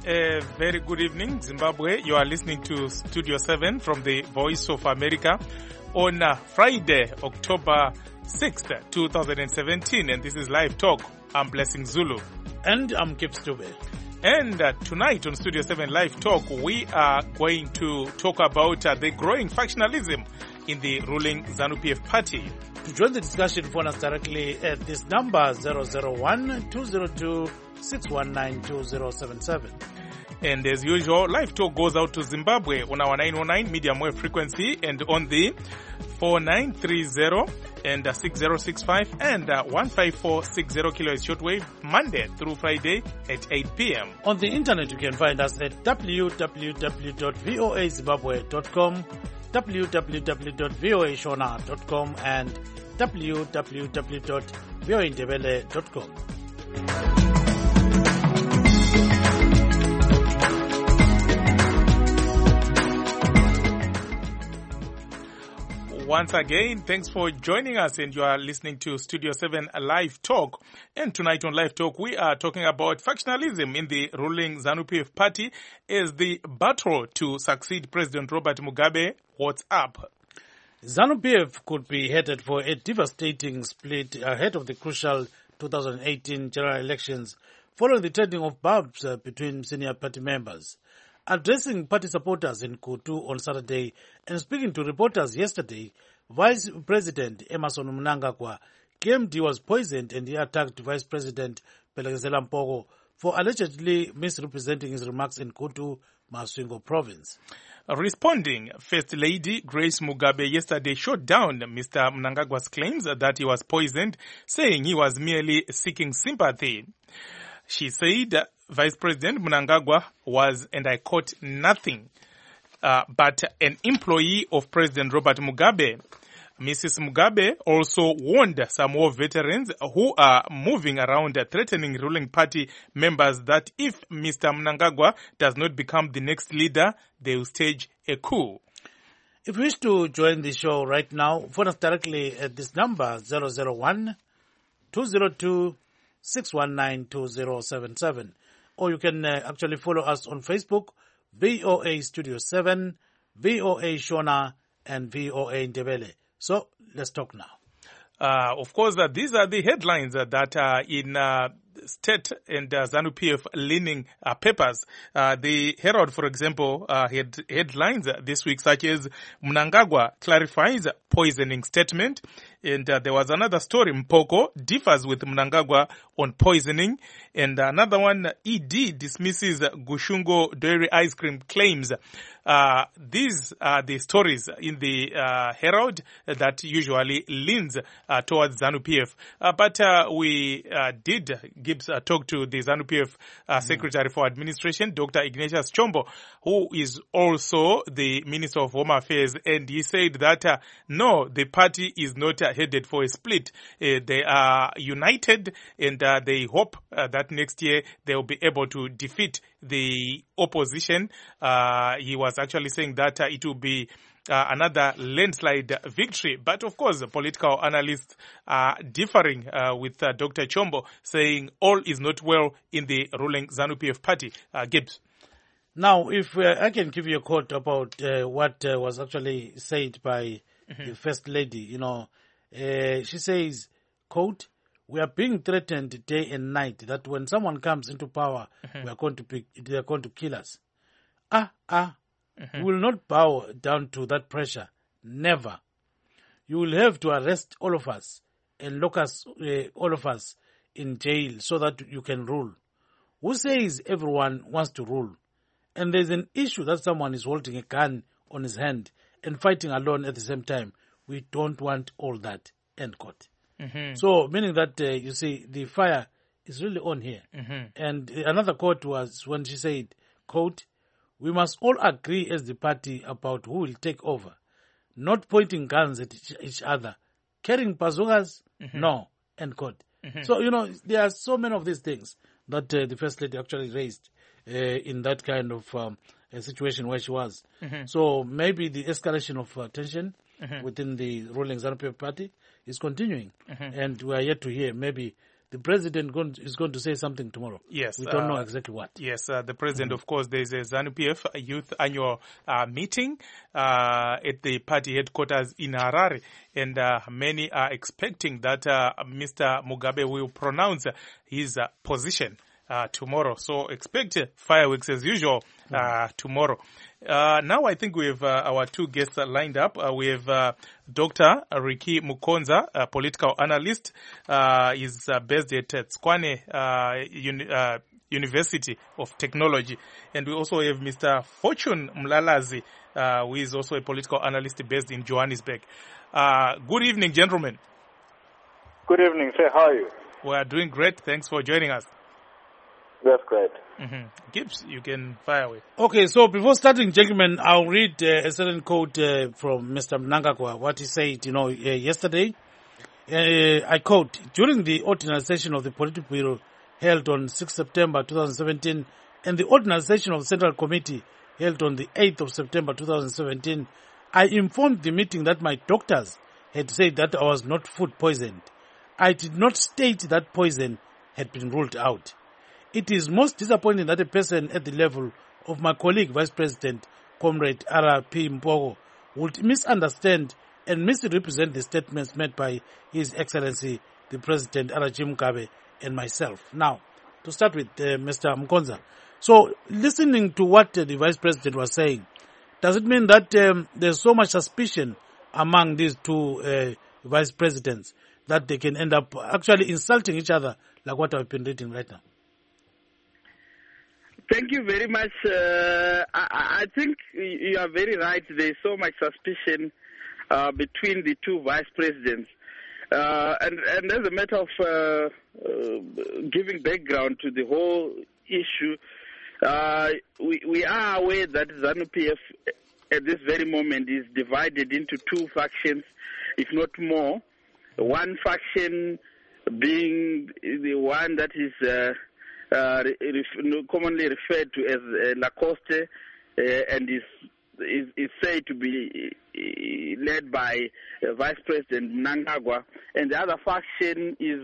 A very good evening, Zimbabwe. You are listening to Studio 7 from the Voice of America on Friday, October 6th, 2017. And this is Live Talk. I'm Blessing Zulu. And I'm Kip Stube. And tonight on Studio 7 Live Talk, we are going to talk about the growing factionalism in the ruling ZANU-PF party. To join the discussion, phone us directly at this number 001-202-619-2077. And as usual, Live Talk goes out to Zimbabwe on our 909 medium wave frequency and on the 4930 and 6065 and 15460 kilohertz shortwave Monday through Friday at 8 p.m. On the internet, you can find us at www.voazimbabwe.com, www.voashona.com and www.voaindebele.com. Once again, thanks for joining us, and you are listening to Studio 7 Live Talk. And tonight on Live Talk, we are talking about factionalism in the ruling ZANU-PF party as the battle to succeed President Robert Mugabe. What's up? ZANU-PF could be headed for a devastating split ahead of the crucial 2018 general elections following the trading of barbs between senior party members. Addressing party supporters in Kutu on Saturday and speaking to reporters yesterday, Vice President Emmerson Mnangagwa claimed he was poisoned and he attacked Vice President Phelekezela Mpogo for allegedly misrepresenting his remarks in Kutu, Masvingo province. Responding, First Lady Grace Mugabe yesterday shot down Mr. Mnangagwa's claims that he was poisoned, saying he was merely seeking sympathy. She said Vice President Mnangagwa was, and I quote, nothing but an employee of President Robert Mugabe. Mrs. Mugabe also warned some war veterans who are moving around threatening ruling party members that if Mr. Mnangagwa does not become the next leader, they will stage a coup. If you wish to join the show right now, phone us directly at this number 001-202-619-2077. Or you can actually follow us on Facebook, VOA Studio 7, VOA Shona, and VOA Ndebele. So, let's talk now. Of course, these are the headlines that are in state and ZANU-PF leaning papers. The Herald, for example, had headlines this week such as Mnangagwa clarifies poisoning statement. And there was another story, Mpoko differs with Mnangagwa on poisoning. And another one, ED dismisses Gushungo Dairy Ice Cream claims. These are the stories in the Herald that usually leans towards ZANU-PF. But we did talk to the ZANU-PF Secretary for Administration, Dr. Ignatius Chombo, who is also the Minister of Home Affairs. And he said that, no, the party is not headed for a split. They are united and they hope that next year they will be able to defeat the opposition. He was actually saying that it will be another landslide victory. But of course, political analysts are differing with Dr. Chombo, saying all is not well in the ruling ZANU-PF party. Gibbs. Now, if I can give you a quote about what was actually said by the First Lady, she says, quote, "We are being threatened day and night that when someone comes into power, they are going to kill us. We will not bow down to that pressure. Never. You will have to arrest all of us and lock us, all of us, in jail so that you can rule. Who says everyone wants to rule? And there's an issue that someone is holding a gun on his hand and fighting alone at the same time. We don't want all that." End quote. So, meaning that, you see, the fire is really on here. And another quote was when she said, quote, "We must all agree as the party about who will take over. Not pointing guns at each other. Carrying bazookas? No." End quote. So, there are so many of these things that the First Lady actually raised in that kind of a situation where she was. So maybe the escalation of tension within the ruling ZANU-PF party is continuing. And we are yet to hear maybe the president is going to say something tomorrow. Yes. We don't know exactly what. Yes, the president, of course, there's a ZANU-PF youth annual meeting at the party headquarters in Harare, and many are expecting that Mr. Mugabe will pronounce his position tomorrow. So expect fireworks as usual tomorrow. Now I think we have our two guests lined up. We have Dr. Ricky Mukonza, a political analyst. He's based at Tshwane University of Technology. And we also have Mr. Fortune Mlalazi, who is also a political analyst based in Johannesburg. Good evening, gentlemen. Good evening, sir. How are you? We are doing great. Thanks for joining us. That's great. Gibbs, you can fire away. Okay, so before starting, gentlemen, I'll read a certain quote from Mr. Mnangagwa, what he said, yesterday. I quote, during the ordinary session of the Politburo held on 6 September 2017 and the ordinary session of the Central Committee held on the 8th of September 2017, I informed the meeting that my doctors had said that I was not food poisoned. I did not state that poison had been ruled out. It is most disappointing that a person at the level of my colleague, Vice President, Comrade R.P. Mpogo, would misunderstand and misrepresent the statements made by His Excellency, the President, R.G. Mugabe, and myself. Now, to start with Mr. Mkonza. So, listening to what the Vice President was saying, does it mean that there's so much suspicion among these two Vice Presidents that they can end up actually insulting each other like what I've been reading right now? Thank you very much. I think you are very right. There is so much suspicion between the two vice presidents. And as a matter of giving background to the whole issue, we are aware that ZANU-PF at this very moment is divided into two factions, if not more. One faction being the one that is commonly referred to as Lacoste, and is said to be led by Vice President Mnangagwa, and the other faction is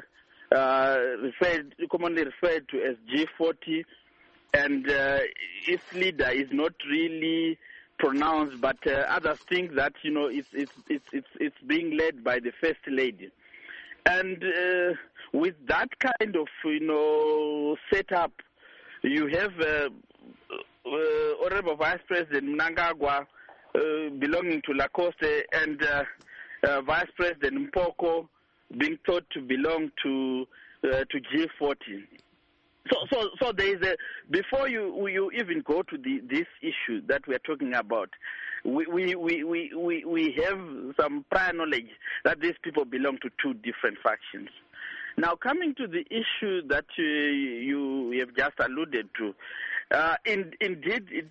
commonly referred to as G40, and its leader is not really pronounced, but others think that it's being led by the First Lady. And with that kind of setup, you have Honorable Vice President Mnangagwa belonging to Lacoste, and Vice President Mpoko being thought to belong to G40. So there is before you even go to this issue that we are talking about, we have some prior knowledge that these people belong to two different factions. Now, coming to the issue that you have just alluded to, indeed,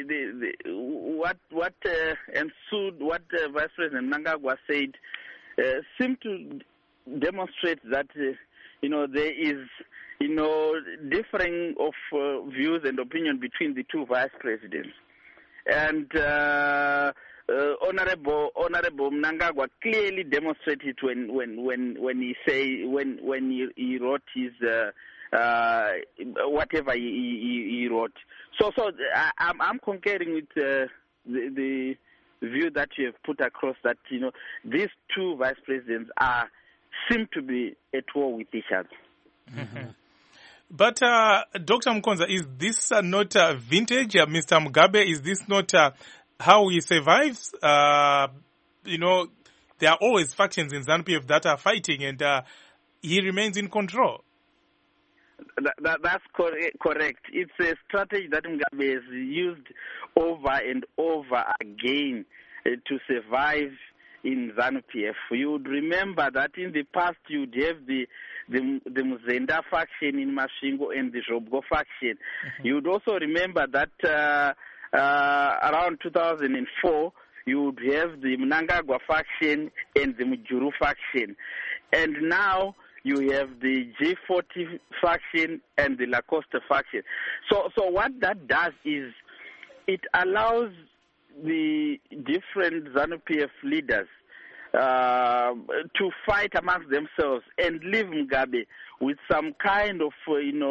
what ensued, what Vice President Mnangagwa said, seemed to demonstrate that there is differing of views and opinion between the two vice presidents. And Honorable Mnangagwa clearly demonstrated when he wrote his whatever he wrote. So I'm concurring with the view that you have put across, that these two vice presidents seem to be at war with each other. Mm-hmm. But Dr. Mkonza, is this not vintage, Mr. Mugabe? Is this not how he survives? There are always factions in ZANU-PF that are fighting, and he remains in control. That's correct. It's a strategy that Mugabe has used over and over again to survive in ZANU-PF. You would remember that in the past you'd have the Muzenda faction in Masvingo and the Zhobgo faction. Mm-hmm. You would also remember that around 2004 you would have the Mnangagwa faction and the Mujuru faction. And now you have the G40 faction and the Lacoste faction. So what that does is it allows the different ZANU-PF leaders to fight amongst themselves and leave Mugabe with some kind of,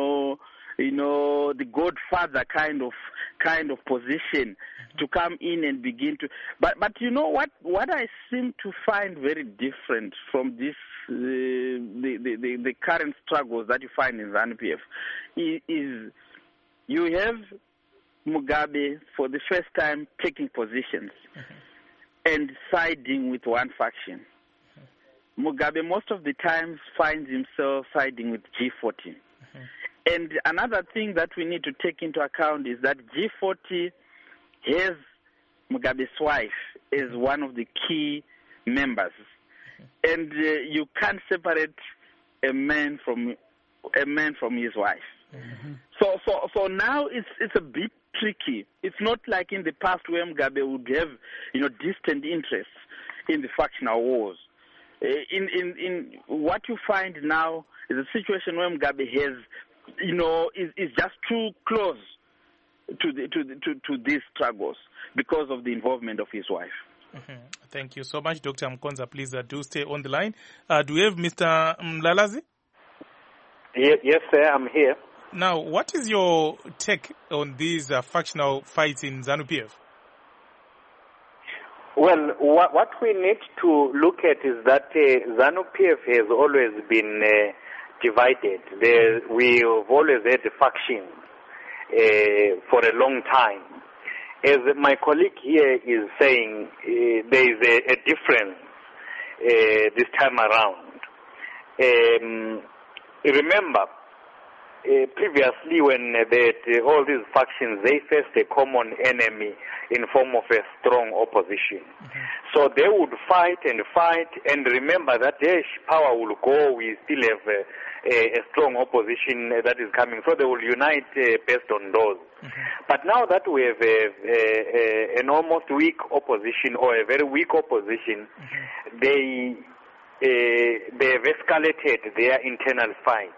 the godfather kind of position to come in and begin to. But you know what I seem to find very different from this the current struggles that you find in ZANU-PF is you have Mugabe for the first time taking positions and siding with one faction. Mugabe most of the times finds himself siding with G40. And another thing that we need to take into account is that G40 has Mugabe's wife as one of the key members. And you can't separate a man from his wife. So now it's a bit tricky. It's not like in the past where Mugabe would have, distant interests in the factional wars. In what you find now is a situation where Mugabe has, is just too close to these struggles because of the involvement of his wife. Thank you so much, Dr. Mkonza. Please do stay on the line. Do we have Mr. Mlalazi? Yes, sir, I'm here. Now, what is your take on these factional fights in ZANU-PF? Well, what we need to look at is that ZANU-PF has always been divided. We have always had factions for a long time. As my colleague here is saying, there is a difference this time around. Remember, previously when all these factions, they faced a common enemy in form of a strong opposition. So they would fight, and remember that their power will go, we still have a strong opposition that is coming. So they will unite based on those. But now that we have an almost weak opposition or a very weak opposition, they have escalated their internal fights.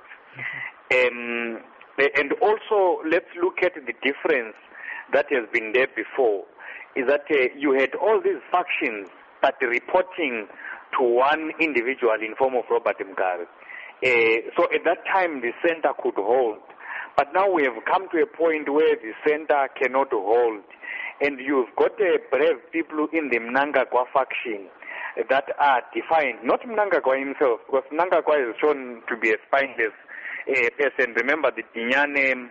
And also, let's look at the difference that has been there before, is that you had all these factions but reporting to one individual in form of Robert Mugabe. So at that time, the center could hold. But now we have come to a point where the center cannot hold. And you've got brave people in the Mnangagwa faction that are defined, not Mnangagwa himself, because Mnangagwa is shown to be a spineless person. Remember the Dinyane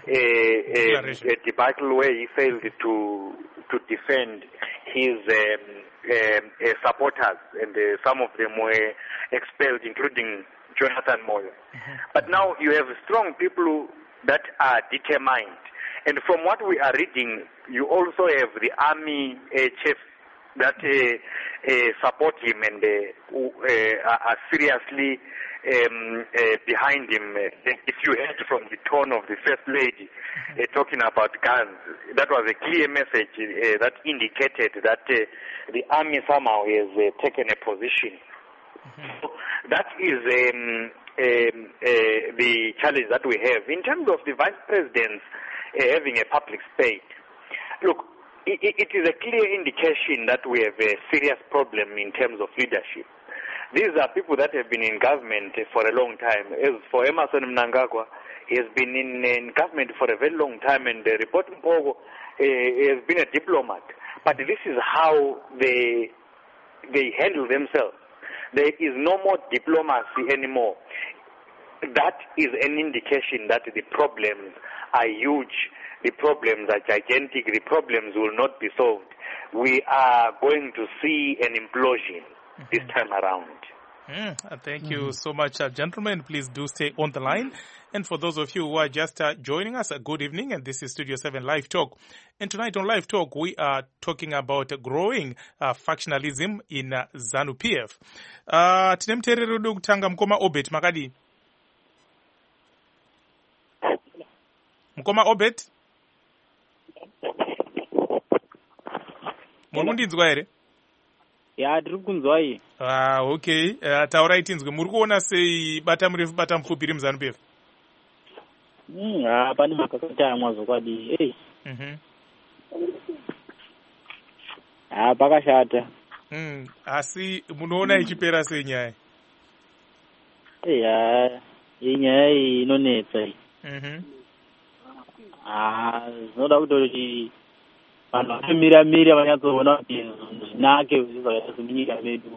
debacle where he failed to defend his supporters, and some of them were expelled, including Jonathan Moyo. But now you have strong people that are determined. And from what we are reading, you also have the army chiefs that support him and are seriously behind him. If you heard from the tone of the First Lady talking about guns, that was a clear message that indicated that the army somehow has taken a position. So that is the challenge that we have. In terms of the vice presidents having a public space, look, it is a clear indication that we have a serious problem in terms of leadership. These are people that have been in government for a long time. As for Emmerson Mnangagwa, he has been in government for a very long time, and Report Mpogo has been a diplomat. But this is how they handle themselves. There is no more diplomacy anymore. That is an indication that the problems are huge. The problems are gigantic. The problems will not be solved. We are going to see an implosion this time around. Thank you so much, gentlemen. Please do stay on the line. And for those of you who are just joining us, good evening. And this is Studio 7 Live Talk. And tonight on Live Talk, we are talking about growing factionalism in ZANU-PF. Tinemterero kutanga Mkoma Obet makadi. Mkoma Obet. Murikundinzwa here? Ya, tiri kunzwa iyi. Okay. Taura itinzwe. Muri kuona sei bata murefu bata mupfupi ri muZANU-PF? Pane makakata mwazokwadi. Pakashata. Asi munoona ichipera sei nyaya? Inyaya iyi inonetsa iyi. Zvinoda kuti vanhu vamira vanyatsoona kuti zvinake zvakaita semunyika medu.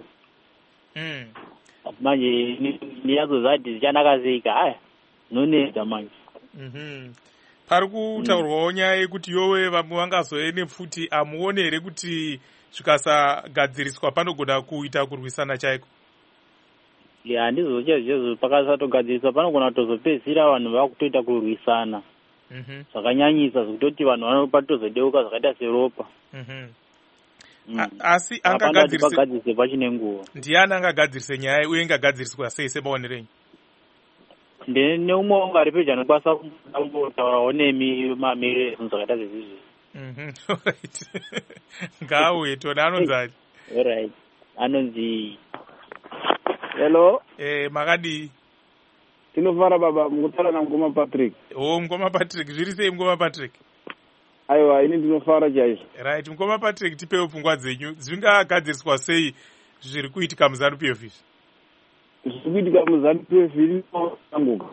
Manje ndiyatsozati zvichanaka sei ka zvinonetsa manje. Pari kutaurwawo nyaya yekuti yowe vamwe vangazoe nepfuti amuone here kuti zvikasagadziriswa panogona kuita kurwisana chaiko? Handizochezvo pakasatogadziriswa panogona kutozopedzisira vanhu vakutoita kurwisana zvakanyanyisa zvekutoti vanhu vanopatozodeuka zvakaita seropa. Asi angagadzirise pachine nguva. Ndiani angagadzirise nyaya uye ingagadziriswa sei semaonero enyu? Neumwe wangu ari pedyo anokwanisa kumbotaurawo nemi mamiriro ezvinhu zvakaita sezvizvi. Alright. Ngauye tona anonzani? Alright. Anonzi hello. Makadii? Tinofara baba, mukutaura naMngoma Patrick. Mngoma Patrick, zviri sei Mngoma Patrick? Aiwa, ini ndinofara chaizvo. Right, Mngoma Patrick, tipewo pfungwa dzenyu. Zvingagadziriswa sei zviri kuitika muZANU-PF izvi? Zviri kuitika muZANU-PF inosanguka.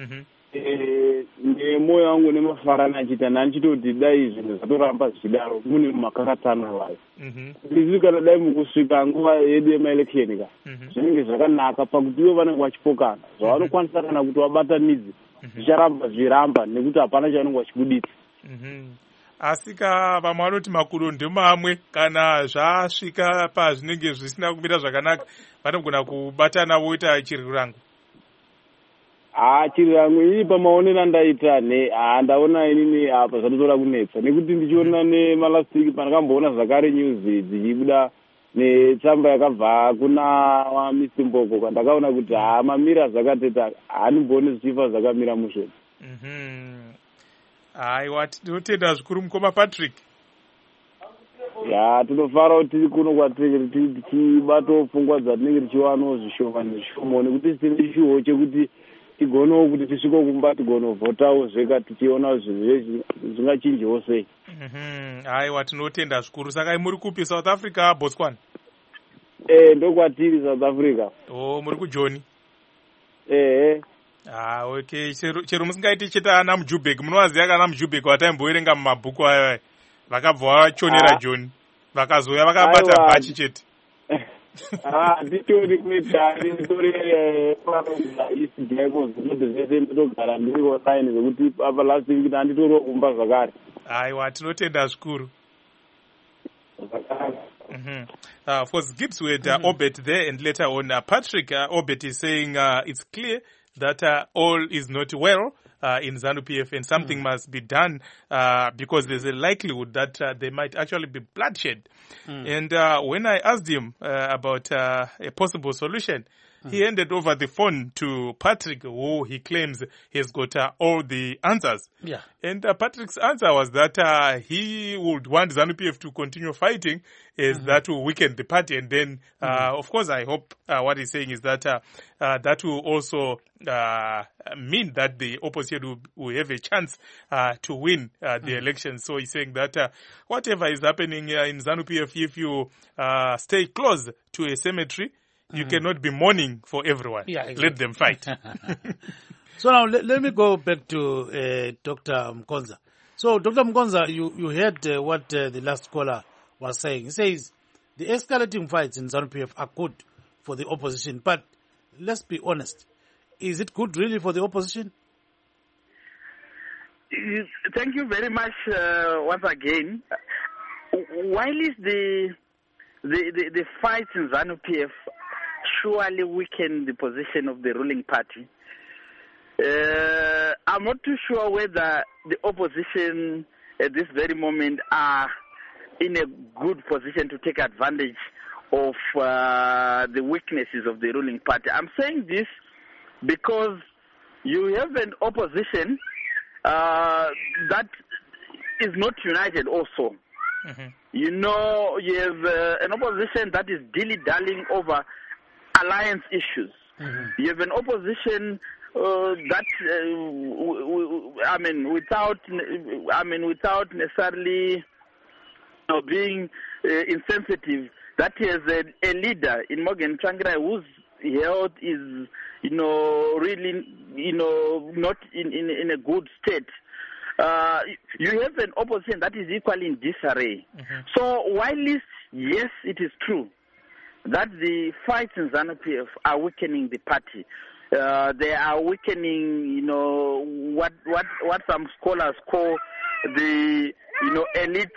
Nemwoyo wangu nemafarana achita nanchitoti dai zvinhu zvatoramba zvichidaro mune makakatano wayo. Ndizvi kana dai mukusvika nguva yedu yemaelection ka. Zvinenge zvakanaka pakuti ivo vanenge vachipokana. Zvavanokwanisa kana kuti vabatanidze zvicharamba zviramba nekuti hapana chavanenge vachibuditsa. Asi vamwe vanoti makudo ndemamwe kana zvasvika pazvinenge zvisina kumira zvakanaka vanogona kubatana voita chirirangu. Chirirangu iri pamaonero andaita ndaona inini apa zvatotora kunetsa nekuti ndichiona nemalastiki pandakamboona zvakare news dzichibuda netsamba yakabva kuna Mr. Mboko kwandakaona kuti mamira zvakateta hanimbooni zvichifa zvakamira mushoni. Aiwa, tinotenda zvikuru Mngoma Patrick. Tinofara kuti tiri kuno kwatiri tichibatawo pfungwa dzatinenge tichiwanawo zvishoma nezvishoma nekuti tine chiho chekuti tigonawo kuti tisvike kumba tigonovhotawo zveka tichiona zvinhu zvingachinjawo sei. Aiwa, tinotenda zvikuru. Saka muri kupi, South Africa, Botswana? Ndokwatiri South Africa. Muri kuJoni? Okay. Chero musingaiti cheta ana muJubek, munovaziva kana muJubek wataimboerenga mumabhuku ayo vakabva vachonera Joni vakazouya vakabata bhachi chete. Nditori kuita nditori East Jackals zvese ndotogara ndiri online zvekuti apa last week ndanditoriwo kumba zvakare. Aiwa, tinotenda zvikuru. Of course, Gibbs with Obet there, and later on Patrick Obet is saying it's clear that all is not well in ZANU-PF and something must be done because there's a likelihood that there might actually be bloodshed. And when I asked him about a possible solution, he handed over the phone to Patrick, who he claims has got all the answers. Yeah. And Patrick's answer was that he would want ZANU-PF to continue fighting as that will weaken the party. And then, of course, I hope what he's saying is that that will also mean that the opposition will have a chance to win the election. So he's saying that whatever is happening in ZANU-PF, if you stay close to a cemetery, you cannot be mourning for everyone. Yeah, exactly. Let them fight. So now let me go back to Dr. Mkonza. So Dr. Mkonza, you heard what the last caller was saying. He says the escalating fights in ZANU-PF are good for the opposition. But let's be honest. Is it good really for the opposition? Thank you very much once again. While the fights in ZANU-PF surely weaken the position of the ruling party, I'm not too sure whether the opposition at this very moment are in a good position to take advantage of the weaknesses of the ruling party. I'm saying this because you have an opposition that is not united also. You know, you have an opposition that is dilly-dallying over alliance issues. You have an opposition that, without necessarily being insensitive that has a leader in Morgan Tsvangirai whose health is, really, not in a good state. You have an opposition that is equally in disarray. So while yes, it is true that the fights in ZANU-PF are weakening the party. They are weakening, what some scholars call the, elite,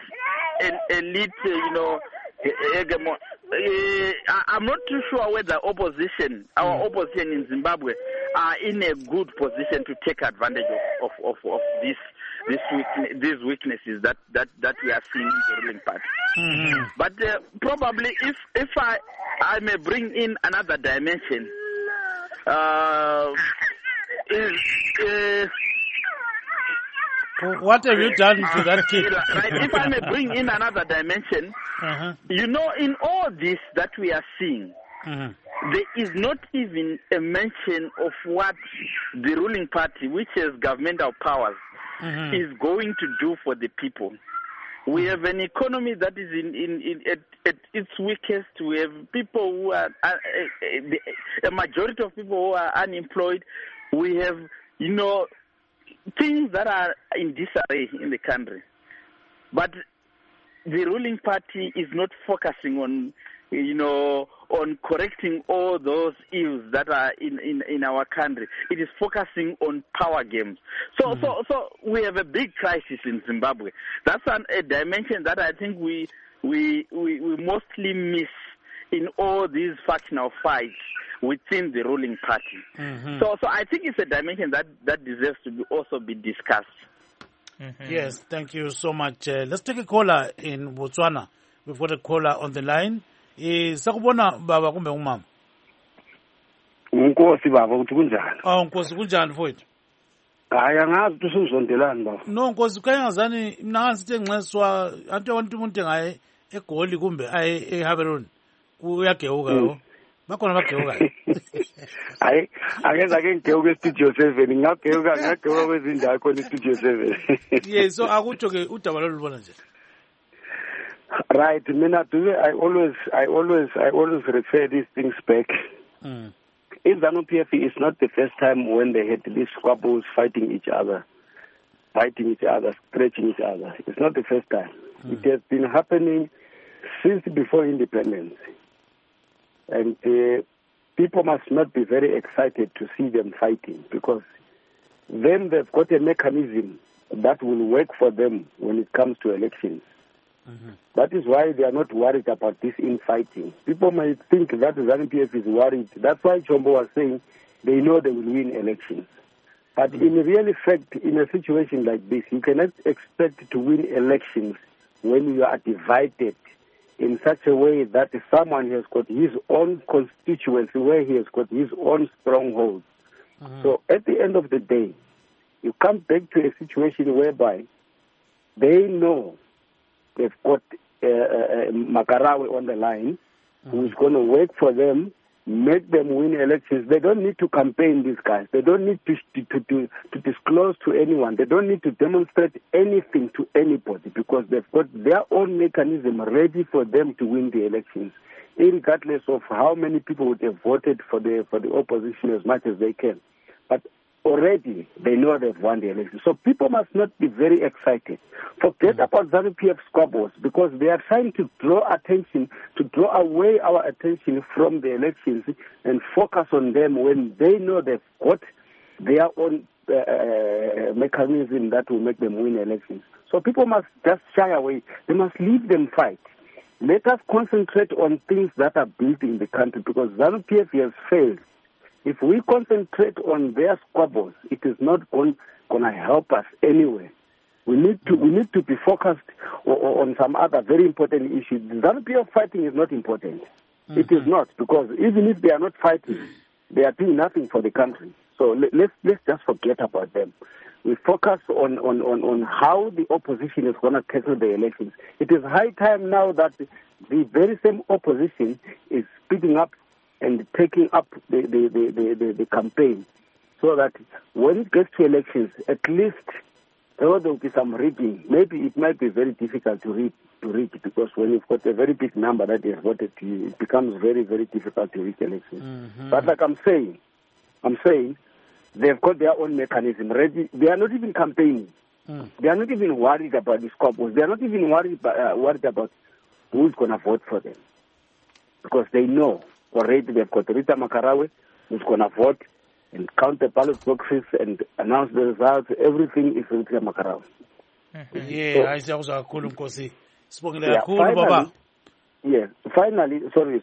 hegemon. I'm not too sure whether our opposition in Zimbabwe are in a good position to take advantage of these weaknesses that we are seeing in the ruling party. But probably if I may bring in another dimension, what have you done to that kid? If I may bring in another dimension, in all this that we are seeing, there is not even a mention of what the ruling party, which has governmental powers, is going to do for the people. We have an economy that is at its weakest. We have people who are, a majority of people who are unemployed. We have, things that are in disarray in the country. But the ruling party is not focusing on, on correcting all those ills that are in our country. It is focusing on power games. So we have a big crisis in Zimbabwe. That's a dimension that I think we mostly miss in all these factional fights within the ruling party. So I think it's a dimension that deserves to also be discussed. Yes, thank you so much. Let's take a caller in Botswana. We've got a caller on the line. Sakubona baba kumbe umama? Unkosi baba uthi kunjani? Nkosi kunjani mfowethu? Hayi angazi ukuthi usuzondelani baba. No Nkosi khayingazani mina ngasithe nxeswa anto wonke umuntu ngaye eGoli kumbe aye eHaveroni uyagewuka yo. Bakhona bagewuka. Hayi angeza ke ngigewuka eStudio 7 ngagewuka kwezindawo khona eStudio 7. Yes, so akutsho ke udaba lolubona nje. Right, mina I always refer these things back. In ZANU-PF is not the first time when they had these squabbles fighting each other, stretching each other. It's not the first time. It has been happening since before independence. And people must not be very excited to see them fighting, because then they've got a mechanism that will work for them when it comes to elections. That is why they are not worried about this infighting. People might think that the ZANU-PF is worried. That's why Chombo was saying they know they will win elections. But in real effect, in a situation like this, you cannot expect to win elections when you are divided in such a way that someone has got his own constituency where he has got his own strongholds. So at the end of the day, you come back to a situation whereby they know they've got Makarawe on the line, who is going to work for them, make them win elections. They don't need to campaign these guys. They don't need to disclose to anyone. They don't need to demonstrate anything to anybody, because they've got their own mechanism ready for them to win the elections, regardless of how many people would have voted for the opposition as much as they can. But already they know they've won the election. So people must not be very excited. Forget about ZANU-PF squabbles, because they are trying to draw away our attention from the elections and focus on them when they know they've got their own mechanism that will make them win elections. So people must just shy away. They must leave them fight. Let us concentrate on things that are building the country, because ZANU-PF has failed. If we concentrate on their squabbles, it is not going to help us anyway. We need to be focused on some other very important issues. The ZANU-PF fighting is not important. It is not, because even if they are not fighting, they are doing nothing for the country. So let's just forget about them. We focus on how the opposition is going to tackle the elections. It is high time now that the very same opposition is speeding up and taking up the campaign, so that when it gets to elections, at least there will be some rigging. Maybe it might be very difficult to rig because when you've got a very big number that is voted, it becomes very, very difficult to rig elections. But like I'm saying, they've got their own mechanism ready. They are not even campaigning. They are not even worried about the scopes. They are not even worried about who's going to vote for them. Because they know already they've got Rita Makarawe who's going to vote and count the ballot boxes and announce the results. Everything is Rita Makarawe. Finally,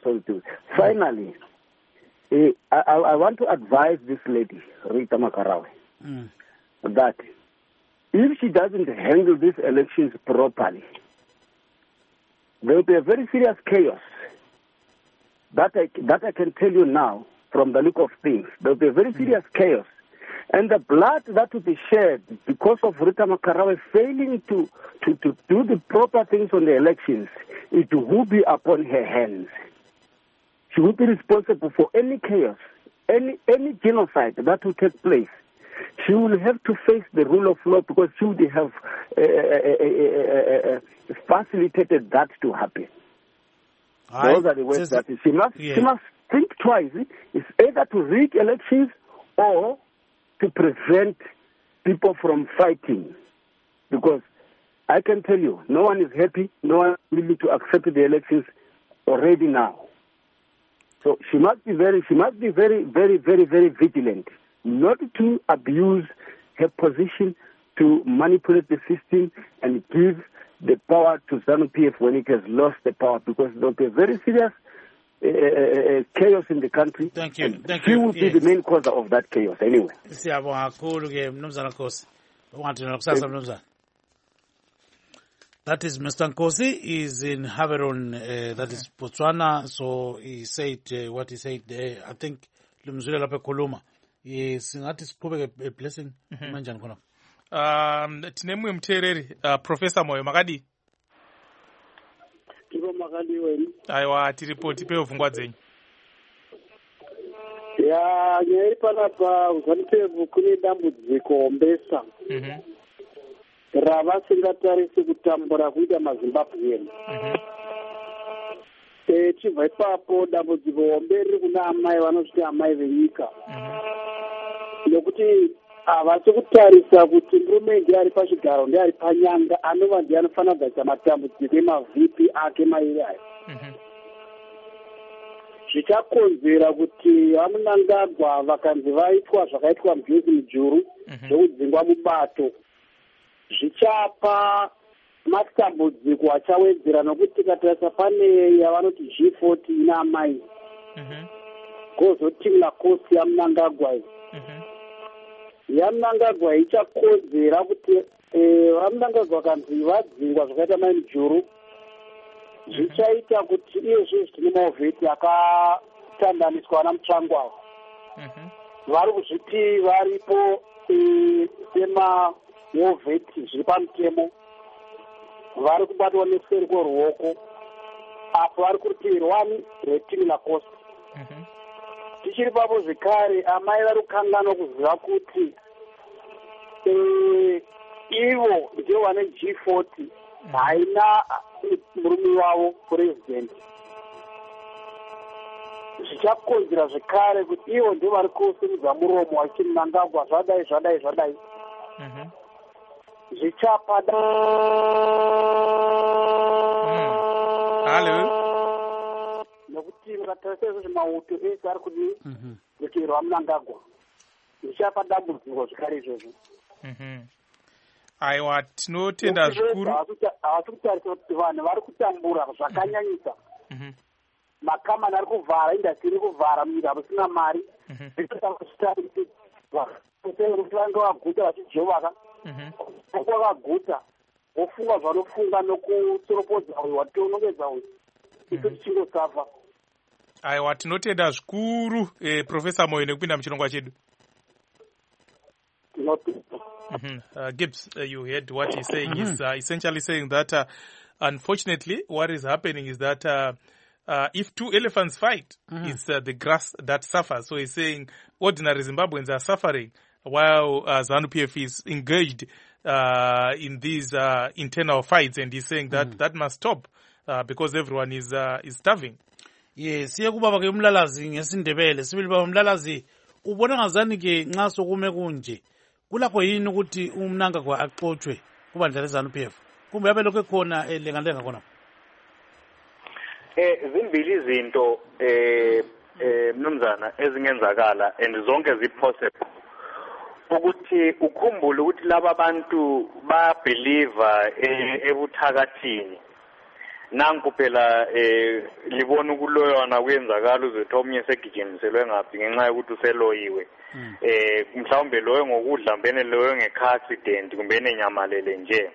I want to advise this lady, Rita Makarawe, that if she doesn't handle these elections properly, there will be a very serious chaos. That I can tell you now from the look of things. There will be a very serious chaos. And the blood that will be shed because of Rita Makarawe failing to do the proper things on the elections, it will be upon her hands. She will be responsible for any chaos, any genocide that will take place. She will have to face the rule of law because she would have facilitated that to happen. Those are the ways that she must think twice. It's either to rig elections or to prevent people from fighting. Because I can tell you, no one is happy, no one is willing to accept the elections already now. So she must be very, very, very, very vigilant, not to abuse her position to manipulate the system and give the power to ZANU-PF when it has lost the power, because there will be very serious chaos in the country. Thank you. She will be the main cause of that chaos anyway. That is Mr. Nkosi. Is in Havieron, that is Botswana. So he said what he said there. I think Lumzule Lape Koloma. Singathi siqhubeke a blessing kanjani khona. Tinemwe mthereri Professor Moyo makadi. Tiko makadi wenu. Aiwa tiripo tipe uvungwa dzenyu. Ya nyeri panapa uzanipevu kune dambudziko mbesa. Ravasingatarisi kutambura kuita maZimbabwean. Chibva ipapo dambudziko hombe riri kuna amai vanosviti amai venyika. Nekuti havasi kutarisa kuti murume ndiye ari pachigaro ndiye ari panyanga anova ndiye anofanira kugadzira matambudziko emavhipi ake mairi ayo. Zvichakonzera kuti vamunangagwa vakanzi vaitwa zvakaitwa muJoyce Mujuru zvokudzingwa mubato, zvichapa matambudziko achawedzera, nokuti tikatarisa pane yavanoti G40 ina amai gozotimla kosi yamunangagwa iyi. Yamunangagwa ichakonzera kuti vamunangagwa vakanzi vadzingwa zvakaita mai Mujuru, zvichaita kuti iyezvi tine maovheti akatandaniswa namutsvangwa vari kuzviti varipo semaovheti zviri pamutemo, vari kubatwa neseri kweruoko apo vari kurutivi rwani rwetimila cost. Tichiri papo zvekare amai vari kukanganwa kuziva kuti ivo ndio vane G40 haina murume wavo president. Zvichakonzera zvekare kuti ivo ndio vari kusimudza muromo vachiti Mnangagwa zvadai. Zvichapa nokuti mukatarisa izvozvo mauto ese ari kudi rutivi rwaMnangagwa, zvichapa dambudziko zvekare izvozvo. Aiwa tinotenda zvikuru. Havasi kutarisa kuti vanhu vari kutambura zvakanyanyisa. Makamani ari kuvhara, indastri iri kuvhara, munyika musina mari. Vange vaguta vachijovaka, vakaguta vofunga zvanofunga nokutsoropodza uyu watonongedza uyu, isu tichingosafa. Aiwa tinotenda zvikuru Professor Moyo nekupinda muchirongwa chedu. Gibbs, you heard what he's saying. He's essentially saying that unfortunately what is happening is that if two elephants fight, it's the grass that suffers. So he's saying ordinary Zimbabweans are suffering while ZANU-PF is engaged in these internal fights, and he's saying that that must stop because everyone is starving. Yes, siya kubaba ke umlalazi ngesindebele sibili baba umlalazi ubona ngazani ke nxa sokume kunje kulakho yini ukuthi umnangagwa axotshwe kubandla leZANU-PF kumbe yabe lokho ekhona lengalenga khona zimbili izinto mnumzana ezingenzakala and zonke zipossible ukuthi ukhumbule ukuthi laba bantu bayabelieve ebuthakathini nanku phela libona ukuloyana kwenzakala uzethu omnye segijimiselwe ngaphi ngenxa yokuthi useloyiwe mhlawumbe loyo ngokudla mbene loyo ngecar accident kumbe enyamalele nje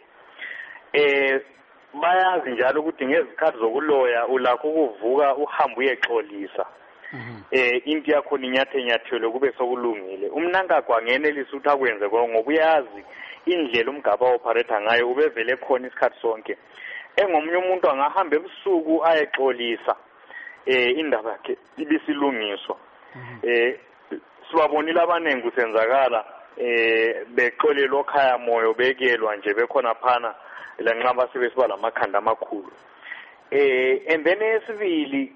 bayazi njalo ukuthi ngezikhathi zokuloya ulakho ukuvuka uhambe uyexolisa into yakho ninyathenyathelo kube sokulungile umnangagwa ngenelisa ukuthi akwenze ngoba uyazi indlela umgaba operator ngayo ubevele khona isikhathi sonke engomunye umuntu angahamba ebusuku ayexolisa indaba yakhe ibisilungiswa sibabonile abanengi kusenzakala bexolelwa okhaya moyo bekelwa nje bekhona phana lanxa basebesiba lamakhanda amakhulu and then esibili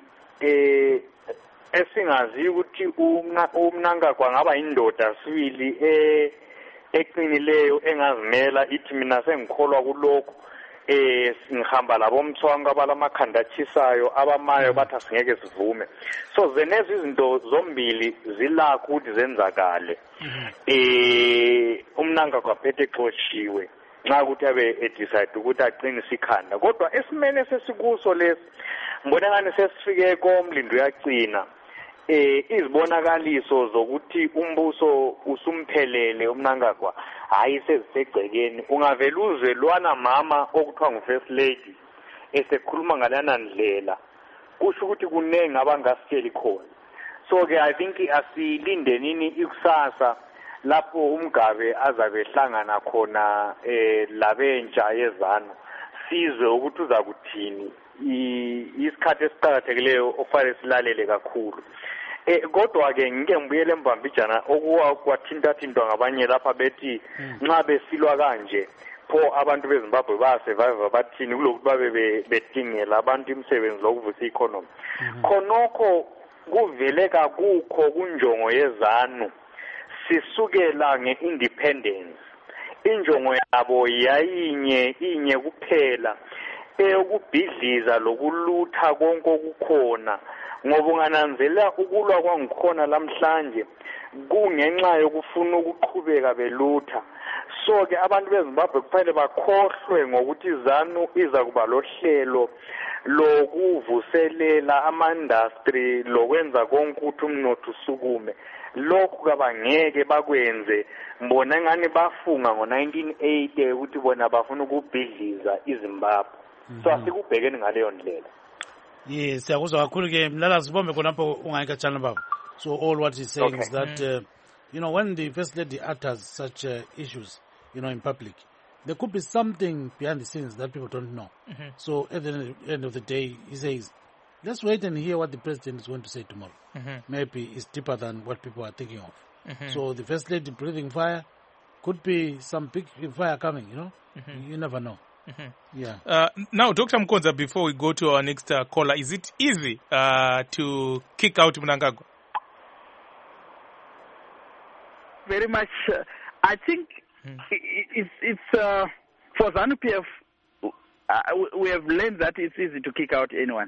esingazi ukuthi umnangagwa ngaba indoda sibili eqinileyo engazimela ithi mina sengikholwa kulokho singihamba labo mthwango abalamakhanda achisayo abamayo bathi asingeke sivume so zenezi izinto zombili zilakho ukuthi zenzakale umnangagwa phethe exotshiwe nxa ukuthi abe decide ukuthi aqinise ikhanda kodwa esimene sesikuso lesi mbona ngani sesifike komlindo uyaqina izibonakaliso zokuthi umbuso usumphelele umnangagwa hayi sezisegcekeni ungavela uzwe lwana mama okuthiwa ngu-first lady esekhuluma ngalana ndlela kusho ukuthi kunengi abangasitsheli khona so-ke I think asilindenini ikusasa lapho umgabe azabe ehlangana khona labentsha yezanu sizwe ukuthi uza kuthini isikhathi esiqakathekileyo ofanele silalele kakhulu kodwa-ke ngike ngibuyele embambijana okwathintathintwa ngabanye lapha bethi nxa besilwa kanje pho abantu beZimbabwe bayasurvive bathini kulokuthi babe bedingela abantu imisebenzi lokuvusa i-economy khonokho kuvele kakukho kunjongo yezanu sisukela nge-independence injongo yabo inye kuphela eyokubhidliza lokulutha konke okukhona ngoba ungananzelela ukulwa kwangikhona lamhlanje kungenxa yokufuna ukuqhubeka belutha so-ke abantu beZimbabwe kufanele bakhohlwe ngokuthi izanu iza kuba lohlelo lokuvuselela ama-industry lokwenza konke ukuthi umnotho usukume lokhu kabangeke bakwenze mbona engani bafunga ngo-1980 ukuthi bona bafuna ukubhidliza iZimbabwe so asikubhekeni ngaleyo ndlela yes siyakuzwa kakhulu ke mlalazi bombe khonapho ungayikatshana baba so all what he's saying is that when the first lady utters such issues in public there could be something behind the scenes that people don't know so at the end of the day he says let's wait and hear what the president is going to say tomorrow maybe it's deeper than what people are thinking of so the first lady breathing fire could be some big fire coming you never know yeah. Now, Dr. Mkonza, before we go to our next caller, is it easy to kick out Mnangagwa? Very much. I think it's for ZANU-PF, we have learned that it's easy to kick out anyone.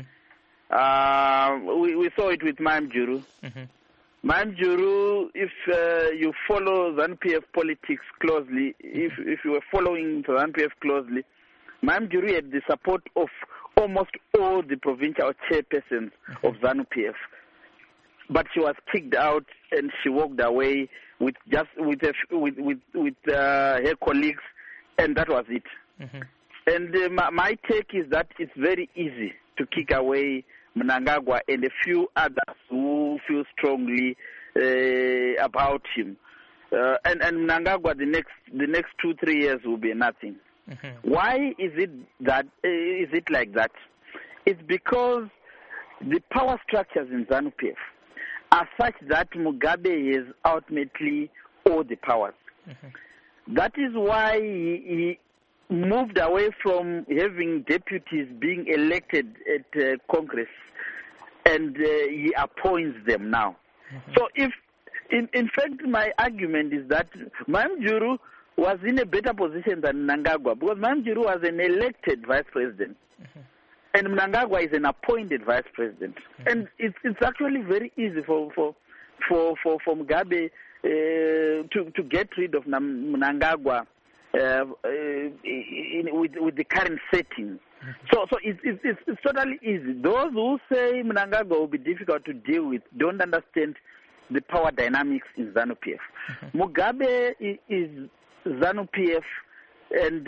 We saw it with Maimjuru. Maimjuru, if you follow ZANU-PF politics closely, if you were following ZANU-PF closely, Maimjuru had the support of almost all the provincial chairpersons of ZANU-PF. But she was kicked out and she walked away with her colleagues, and that was it. And my take is that it's very easy to kick away Mnangagwa and a few others who feel strongly about him. And Mnangagwa, the next 2-3 years will be nothing. Why is it like that? It's because the power structures in ZANU-PF are such that Mugabe has ultimately all the powers. That is why he moved away from having deputies being elected at Congress, and he appoints them now. So if, in fact, my argument is that Mamjuru was in a better position than Mnangagwa, because Mamjuru was an elected vice president, and Mnangagwa is an appointed vice president. And it's actually very easy for Mugabe to get rid of Mnangagwa with the current setting. So it's totally easy. Those who say Mnangagwa will be difficult to deal with don't understand the power dynamics in ZANU-PF. Mugabe is ZANU-PF, and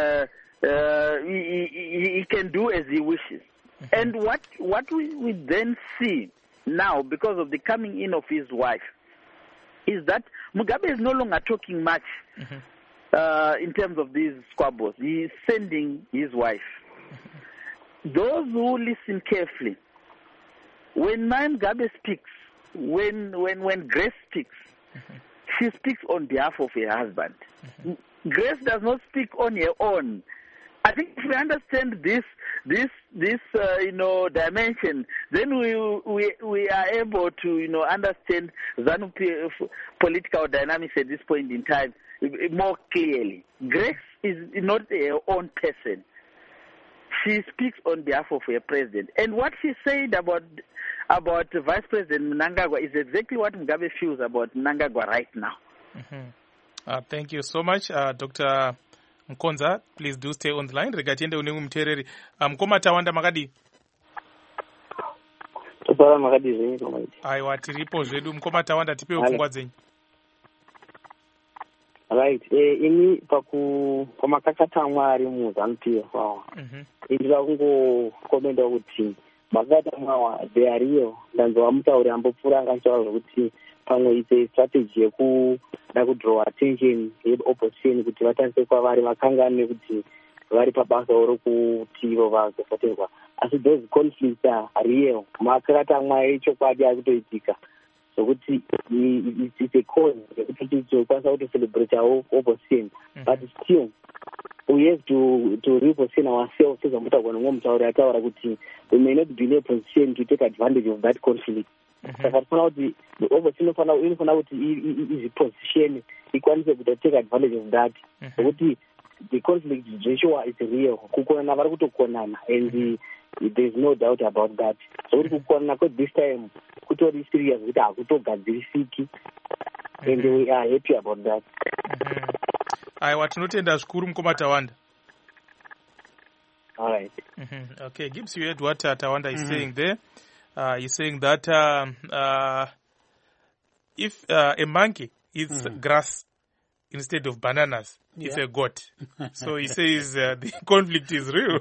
he can do as he wishes. And what we then see now, because of the coming in of his wife, is that Mugabe is no longer talking much in terms of these squabbles. He is sending his wife. Those who listen carefully, when Mugabe speaks, when Grace speaks, she speaks on behalf of her husband. Grace does not speak on her own. I think if we understand this dimension, then we are able to understand ZANU-PF political dynamics at this point in time more clearly. Grace is not her own person. She speaks on behalf of her president, and what she said about Vice President Mnangagwa is exactly what Mugabe feels about Mnangagwa right now. Thank you so much, Dr. Mkonza. Please do stay on the line. Regatiende unengu mtereri. Mkoma Tawanda makadi. Tupara makadi zenye kama hivi. Aiwa tiripo zedu Mkoma Tawanda tipe ufungwa zenye. Right. Ini kwa makakata mwari mu ZANU-PF wawa. Indira kungo komenda kuti makakata mwawa they are real. Ndanzo wamutauri ambopfura angachawa kuti pamwe ite strategy yekuda kudraw attention ye-opposition kuti vatanise kwavari vakangane kuti vari pabasa oro kuti ivo vagofaterwa. Asi those conflicts are real. Makakata mwaye echokwadi ari kutoitika. Sokuti it's a cause yekuti tikwanisa kuti celebrate our opposition. But still we have to reposition ourselves as amutagwana ngomutauri ataura kuti we may not be in a position to take advantage of that conflict. Saka tifana kuti the opposition inofana kuti iziposition ikwanise kuti take advantage of that. Sokuti the conflict Joshua is real. Kukonana vari kutokonana, and there's no doubt about that. So kukonana this time kutori serious kuti hakutogadzirisiki, and we are happy about that. Aiwa tinotenda zvikuru Mkoma Tawanda. All right. Okay, Gibbs, you heard what Tawanda is saying there. He's saying that if a monkey eats grass instead of bananas, it's a goat. So he says the conflict is real.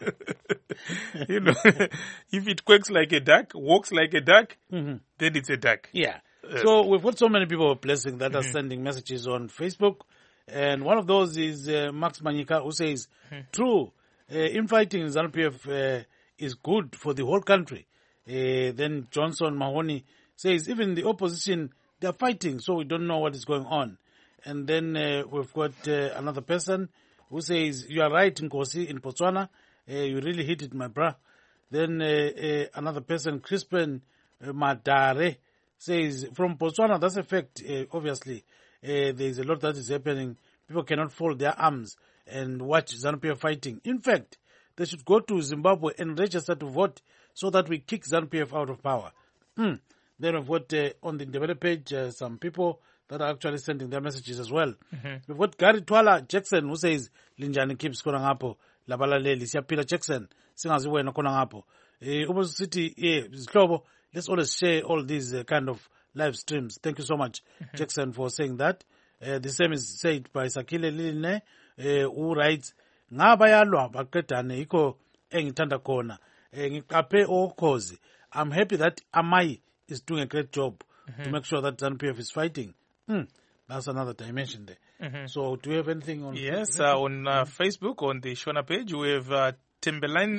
If it quakes like a duck, walks like a duck, then it's a duck. Yeah. So we've got so many people blessing that are sending messages on Facebook. And one of those is Max Manyika, who says, true, infighting in ZANU-PF is good for the whole country. Then Johnson Mahoney says, even the opposition, they're fighting, so we don't know what is going on. And then we've got another person who says, you are right, Nkosi, in Botswana. You really hit it, my bro. Then another person, Crispin Madare, says, from Botswana, that's a fact, obviously. There is a lot that is happening. People cannot fold their arms and watch ZANU-PF fighting. In fact, they should go to Zimbabwe and register to vote so that we kick ZANU-PF out of power. Then we've got on the develop page some people that are actually sending their messages as well. We've got Gary Twala Jackson who says, Linjani keeps kona ngapo, labalaleli, siyapila Jackson, singaziwe na kona ngapo. Ubuzo City, Zihlobo, let's always share all these kind of live streams. Thank you so much, Jackson, for saying that. The same is said by Sakile Liline, who writes, Ngabayalwa baketane iko engitanda kona. Ngikape okozi. I'm happy that Amai is doing a great job to make sure that ZANU-PF is fighting. That's another dimension there. So do you have anything on Facebook? Yes, on Facebook, on the Shona page, we have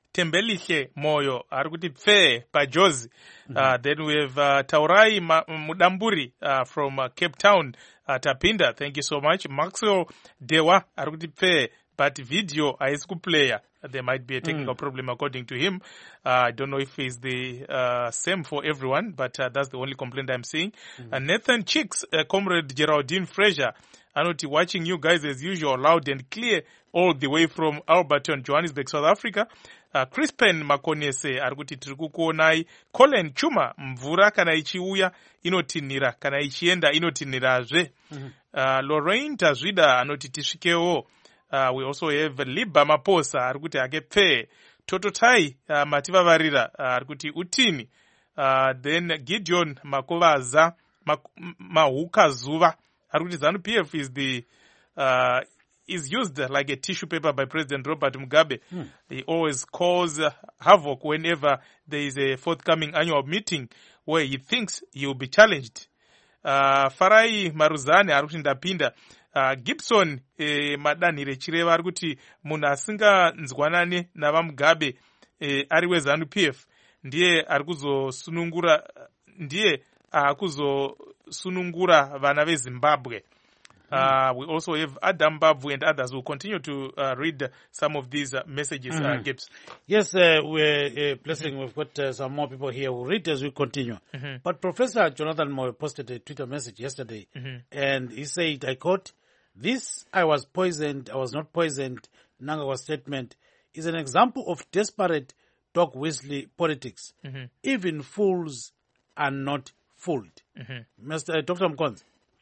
Tembelihle Moyo ari kuti pfe pajozi. Then we have Taurai Mudamburi from Cape Town, Tapinda. Thank you so much. Maxwell Dewa ari kuti pfe, but video haisi kuplaya. There might be a technical problem according to him. I don't know if it's the same for everyone, but that's the only complaint I'm seeing. Nathan Chicks, Comrade Geraldine Fraser, Anoti, watching you guys as usual, loud and clear, all the way from Alberton, Johannesburg, South Africa. Crispin Makonese, Arguti Trikukonai, Colin Chuma, Mvura kana ichiuya, inotinira, kana ichienda, inotiniraje. Lorraine Tazwida, Anoti Tishikeo. We also have Liba Maposa, Arguti Agepe, Tototai, Mativa Varira, Arguti Utini. Then Gideon Makovaza, Mahuka Zuva, Arguti ZANU-PF is used like a tissue paper by President Robert Mugabe. He always cause havoc whenever there is a forthcoming annual meeting where he thinks he will be challenged. Farai Maruzane, Arguti Ndapinda, Gibson madanhire chireva ari kuti munhu asinganzwanane navamugabe ari weZANU-PF ndiye ari kuzosunungura vana veZimbabwe. We also have Adam Babu and others who continue to read some of these messages. Gibbs. Yes, we're blessing. We've got some more people here who read as we continue. But Professor Jonathan Moyo posted a Twitter message yesterday, and he said, I quote, "This I was poisoned, I was not poisoned, Mnangagwa's statement is an example of desperate dog whistle politics. Even fools are not fooled." Mr. Dr. Mkonzi.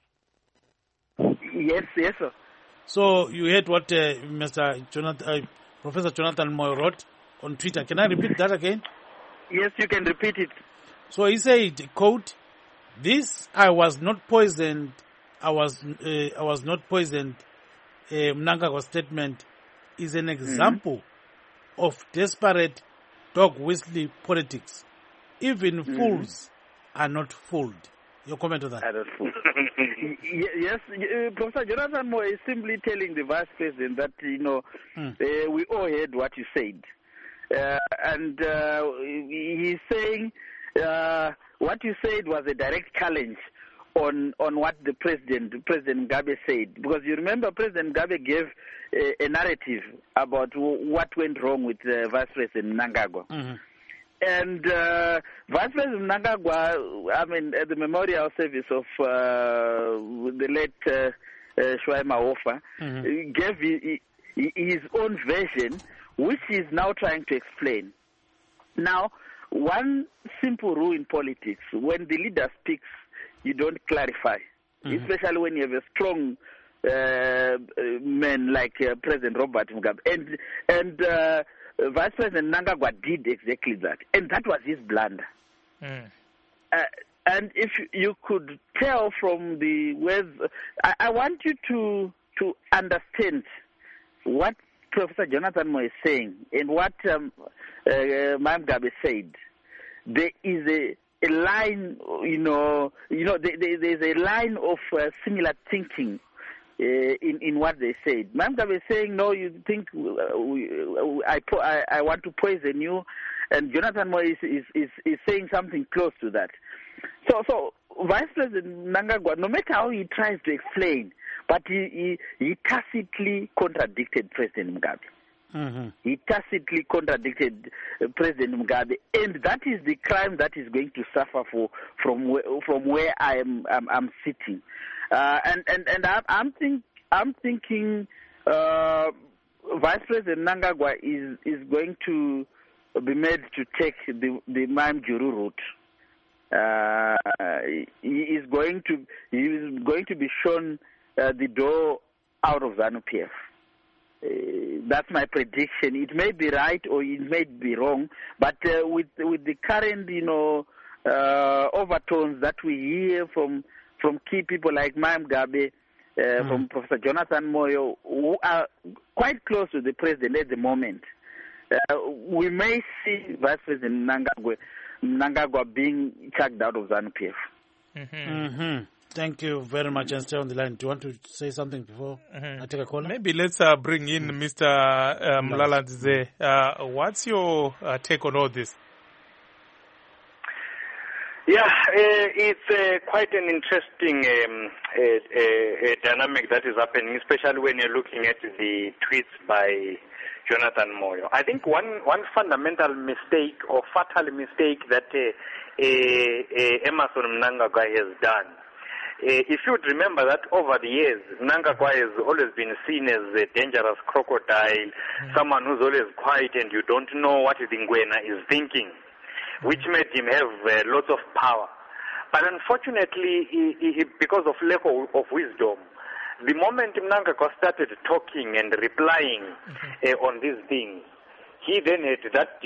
Yes, sir. So you heard what Professor Jonathan Moyo wrote on Twitter. Can I repeat that again? Yes, you can repeat it. So he said, quote, "This I was not poisoned, I was not poisoned. Mnangagwa's statement is an example of desperate dog whistle politics. Even fools are not fooled." Your comment on that? Yes, Professor Jonathan Moyo is simply telling the Vice President that, we all heard what you said. And he's saying what you said was a direct challenge on what the President Mugabe said. Because you remember President Mugabe gave a narrative about what went wrong with Vice President Mnangagwa. And Vice President Mnangagwa, at the memorial service of the late Shwai Maofa, gave his own version, which he is now trying to explain. Now, one simple rule in politics, when the leader speaks, you don't clarify, especially when you have a strong man like President Robert Mugabe. And Vice President Mnangagwa did exactly that, and that was his blunder. And if you could tell from the words, I want you to understand what Professor Jonathan Moyo is saying and what Mugabe said. There is a line, there's a line of similar thinking in what they said. Mugabe is saying, no, you think I want to poison you, and Jonathan Moyo is saying something close to that. So Vice President Mnangagwa, no matter how he tries to explain, but he tacitly contradicted President Mugabe. He tacitly contradicted President Mugabe, and that is the crime that is going to suffer from where I'm sitting. And I'm thinking Vice President Mnangagwa is going to be made to take the Mime Juru route. He is going to be shown the door out of ZANU-PF. That's my prediction. It may be right or it may be wrong, but with the current overtones that we hear from key people like Mime Mugabe, from Professor Jonathan Moyo, who are quite close to the president at the moment, we may see Vice President Mnangagwa being chucked out of ZANU-PF. Thank you very much, and stay on the line. Do you want to say something before I take a call? Maybe let's bring in Mr. Mlaladze. What's your take on all this? Yeah, it's quite an interesting dynamic that is happening, especially when you're looking at the tweets by Jonathan Moyo. I think one fundamental mistake or fatal mistake that Emmerson Mnangagwa has done. If you would remember that over the years, Mnangagwa has always been seen as a dangerous crocodile, someone who's always quiet and you don't know what the Ngwena is thinking, which made him have lots of power. But unfortunately, because of lack of wisdom, the moment Mnangagwa started talking and replying on these things, he then had that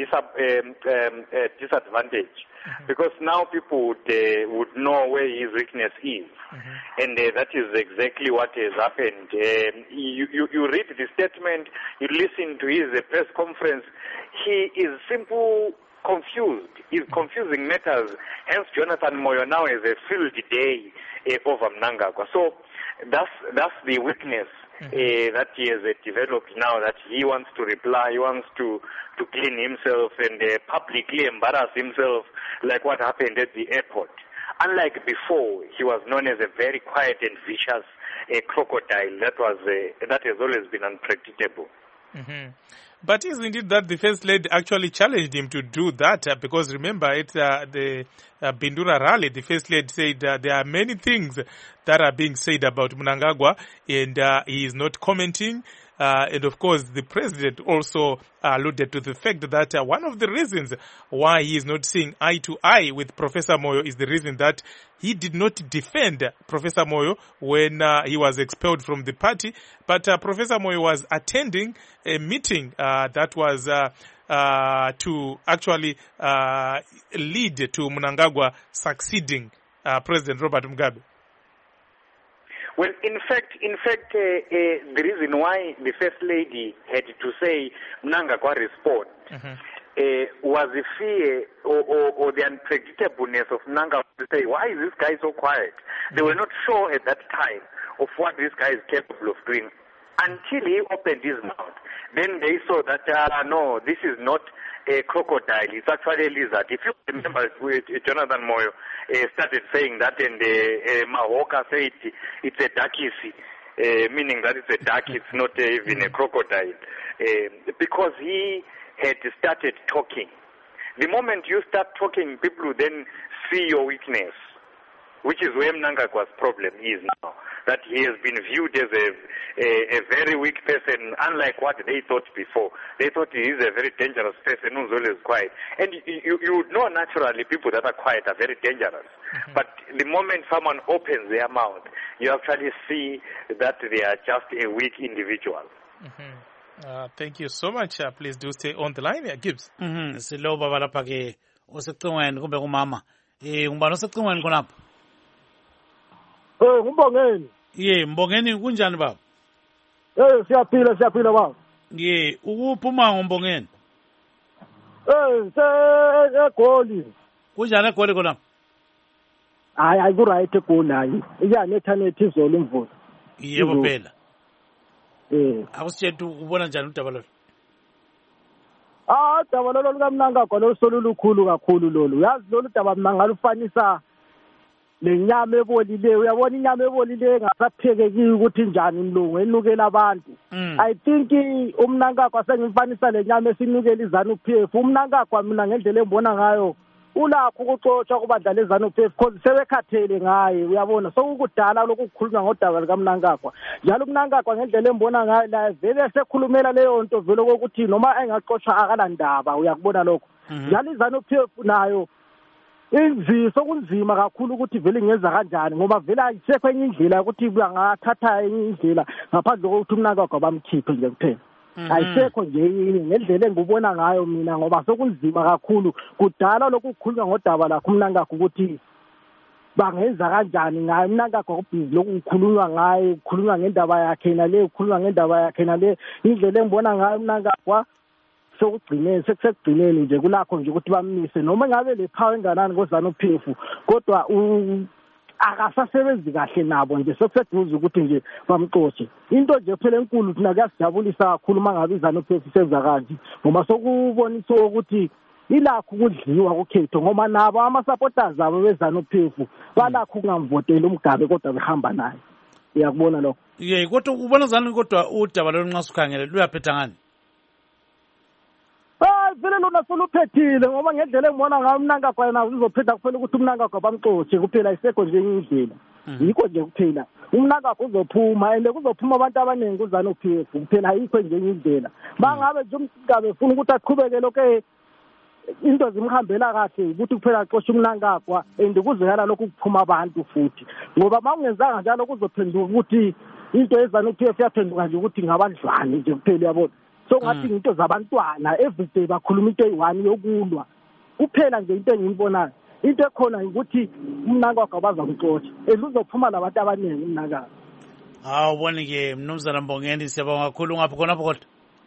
disadvantage, because now people would know where his weakness is, and that is exactly what has happened. You read the statement, you listen to his press conference, he is simply confused. He's confusing matters. Hence, Jonathan Moyo now has a field day over Mnangagwa. So that's the weakness that he has developed now, that he wants to reply, he wants to clean himself and publicly embarrass himself, like what happened at the airport. Unlike before, he was known as a very quiet and vicious crocodile that has always been unpredictable. But isn't it that the First Lady actually challenged him to do that? Because remember, at the Bindura rally, the First Lady said there are many things that are being said about Mnangagwa, and he is not commenting. And of course, the president also alluded to the fact that one of the reasons why he is not seeing eye to eye with Professor Moyo is the reason that he did not defend Professor Moyo when he was expelled from the party. But Professor Moyo was attending a meeting that was to actually lead to Mnangagwa succeeding President Robert Mugabe. Well, in fact, the reason why the First Lady had to say Mnangagwa respond was the fear or the unpredictableness of Mnangagwa to say, why is this guy so quiet? They were not sure at that time of what this guy is capable of doing until he opened his mouth. Then they saw that, no, this is not a crocodile, it's actually a lizard. If you remember, Jonathan Moyo started saying that, and Mahoka said it's a duckisy, meaning that it's a duck, it's not even a crocodile, because he had started talking. The moment you start talking, people will then see your weakness, which is where Mnangagwa's problem is now, that he has been viewed as a very weak person, unlike what they thought before. They thought he is a very dangerous person who's always quiet. And you would know naturally people that are quiet are very dangerous. But the moment someone opens their mouth, you actually see that they are just a weak individual. Thank you so much. Please do stay on the line. Gibbs. Silo baba lapha ke osecingweni kumbe kumama. Ngubani osecingweni khonapha? Ngubongeni. Ye, Mbongeni kunjani baba? Siyaphila baba. Ye, ukuphuma ngoMbongeni. Egoli. Kunjani eGoli khona? Hayi ayikuright eGoli hayi. Iyanethanethi izolo imvula. Yebo phela. Akusitshela ubona njani udaba lolu? Udaba lolu lukaMnangagwa lolusolukhulu kakhulu lolu. Yazi lolu daba mina ngalufanisa lenyama ebolileyo. Uyabona inyama ebolileyo engasaphekeki ukuthi njani mlungu enukela abantu. I think uMnangagwa sengimfanisa lenyama esinukela iZANU-PF. uMnangagwa mina ngendlela embona ngayo ulakho ukuxotsha kubadla leZANU-PF because sebekhathele ngaye. Uyabona sokukudala lokukhulunywa ngodaba likaMnangagwa. Njalo uMnangagwa ngendlela embona ngayo la vele sekhulumela leyo nto vele ukuthi noma engaxotsha akalandaba. Uyakubona lokho. Njalo iZANU-PF nayo inziso kunzima kakhulu ukuthi vele ngenza kanjani ngoba vele ayisekho enye indlela ukuthi bangathatha enye indlela ngaphandle kokuthi uMnangagwa bamkhiphe nje kuphela. Ayisekho nje ngendlela engubona ngayo mina ngoba sokunzima kakhulu kudala lokukhulunywa ngodaba lakho uMnangagwa ukuthi bangenza kanjani ngaye. uMnangagwa kubhizi lokukhulunywa ngaye, ukukhulunywa ngendaba yakhe nale, ukukhulunywa ngendaba yakhe nale. Indlela engibona ngayo uMnangagwa sekugcineni nje kulakho nje ukuthi bamise noma ngabe le power enganani koZANU-PF, kodwa akasasebenzi kahle nabo nje sekuseduze ukuthi nje bamxotshe. Into nje phela enkulu thina kuyasijabulisa kakhulu mangabe iZANU-PF isenza kanje ngoba sokubonisa ukuthi ilakho ukudliwa kukhetho ngoba nabo ama-supporters abo beZANU-PF balakho ukungamvoteli uMgabe kodwa behamba naye. Uyakubona lokho? Kodwa ubona zani kodwa udaba lolu nxa sukhangele luyaphetha ngani? Vele lona soluphethile ngoba ngendlela engibona ngayo uMnangagwa yena uzophetha kuphela ukuthi uMnangagwa bamxotshe kuphela isekho nje indlela. Yikho nje kuphela. uMnangagwa uzophuma and kuzophuma abantu abaningi kuZANU-PF kuphela ayikho nje indlela. Bangabe nje uMgabe ufuna ukuthi aqhubeke lokho into zimhambela kahle ukuthi kuphela axotshe uMnangagwa and kuzekala lokhu kuphuma abantu futhi ngoba mawungenzanga njalo kuzophenduka ukuthi into yeZANU-PF yaphenduka nje ukuthi ngabadlwane nje kuphela yabona. So ngathi into zabantwana everyday bakhuluma into eyi-1 yokulwa kuphela nje into engiyibonayo into ekhona ukuthi uMnangagwa bazamxotsha uzophuma labantu abaningi uMnangagwa. Ubone-ke Mnumzana Mbongeni siyabonga kakhulu ngapho khonapho kodwa